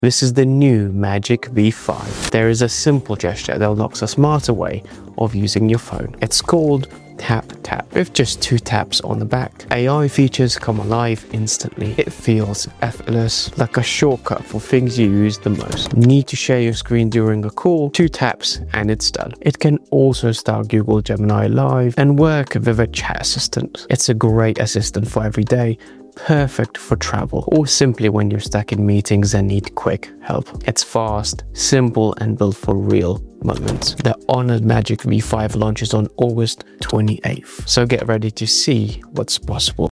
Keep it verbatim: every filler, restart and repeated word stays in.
This is the new Magic V five. There is a simple gesture that unlocks a smarter way of using your phone. It's called Tap Tap, with just two taps on the back. A I features come alive instantly. It feels effortless, like a shortcut for things you use the most. Need to share your screen during a call? Two taps and it's done. It can also start Google Gemini Live and work with a chat assistant. It's a great assistant for every day, perfect for travel or simply when you're stuck in meetings and need quick help. It's fast, simple, and built for real moments. The Honor Magic V five launches on August twenty-eighth, so get ready to see what's possible.